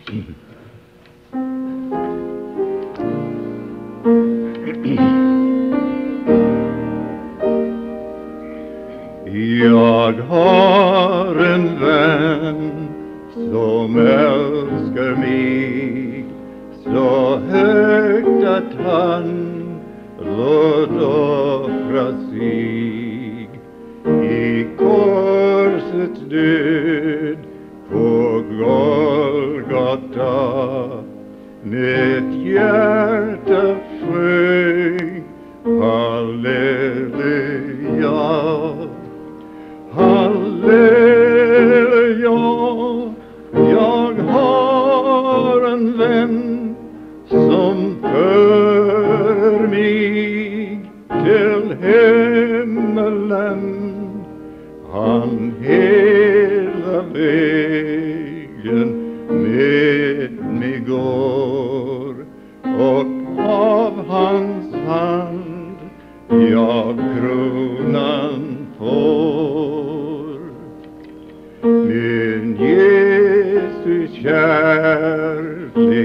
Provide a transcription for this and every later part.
Jag har en vän som älskar mig så högt att han låt offra sig i korsets död på Golgata. Mitt hjärta sjöng halleluja. Halleluja, jag har en vän som för mig till himmelen. Han hela vägen med mig går, och av hans hand jag kronan får. Min Jesus kärlek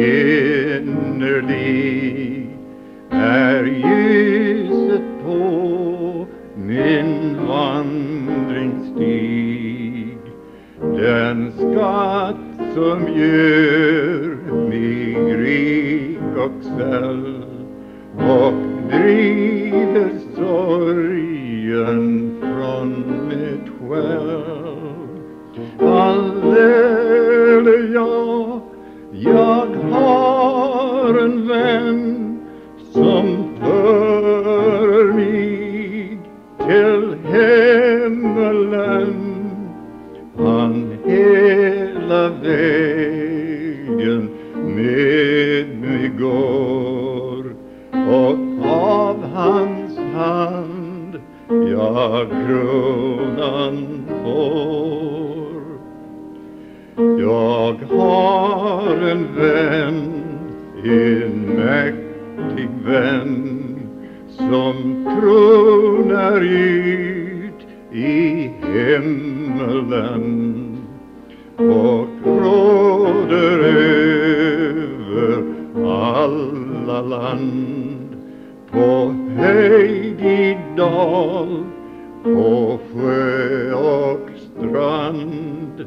innerlig är ljuset på min vandringsstig. Den skatt som gör mig rik och säll och driver sorgen från mitt själ. Halleluja, jag har en vän som för mig till himmelen. Han hela vägen med mig går, och av hans hand jag kronan får. Jag har en vän, en mäktig vän, som tronar ut i himmelen och råder över alla land, på höjd i dal, på sjö och strand.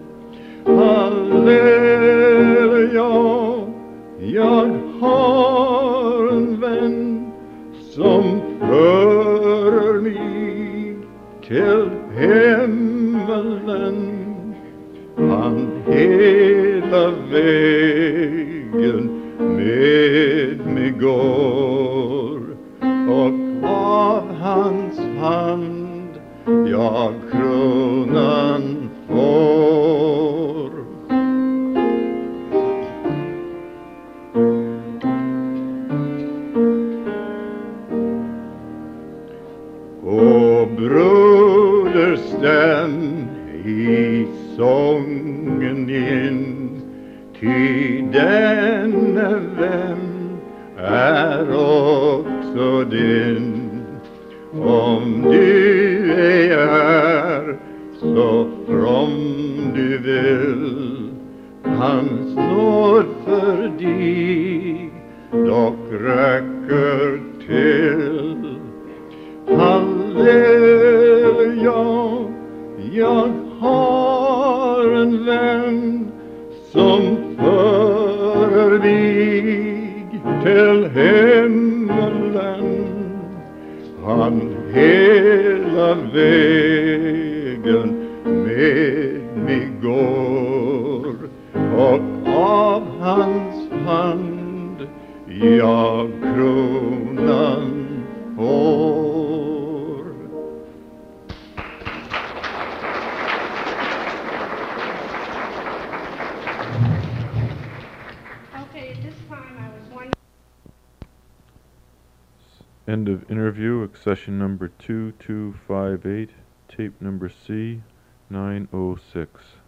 Halleluja, jag har en vän som för mig till himmelen. Han hela vägen med mig går, och av hans hand jag kronan får. O broder, stäm i sången in, ty denne vän är också din. Om du ej är så from du vill, hans nåd för dig dock räcker till. Halleluja, jag har en vän som för mig till himmelen. Han hela vägen med mig går, och av hans hand jag kronan får. End of interview, accession number 2258, tape number C 906.